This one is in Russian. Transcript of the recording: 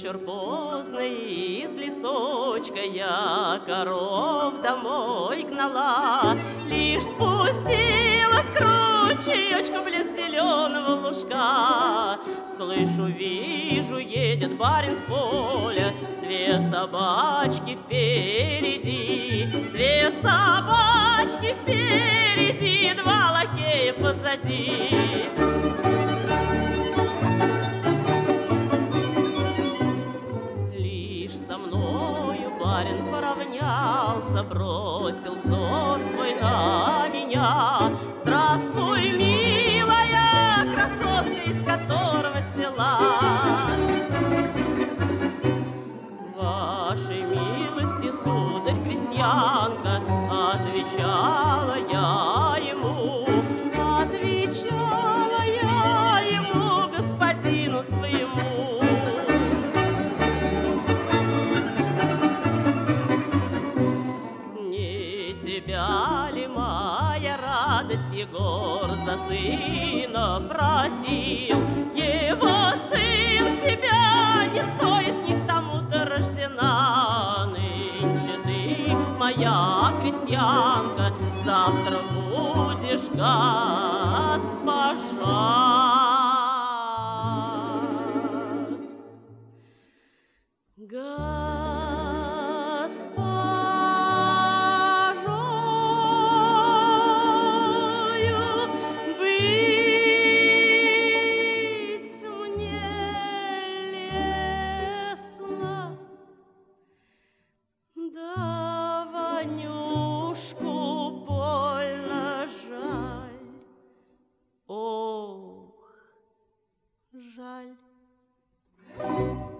вечер поздный, из лесочка я коров домой гнала. Лишь спустилась к ручеечку близ зеленого лужка. Слышу, вижу, едет барин с поля, две собачки впереди, две собачки впереди, два лакея позади. Со мною барин поравнялся, бросил взор свой на меня. Здравствуй, милая красотка, из которого села. Вашей милости, сударь, крестьянка, отвечала я ему, господину своему. Тебя ли, моя радость, Егор за сына просил? Его сын тебя не стоит, ни к тому-то рождена. Нынче ты моя крестьянка, завтра будешь госпожа. Да, Ванюшку больно жаль, ох, жаль.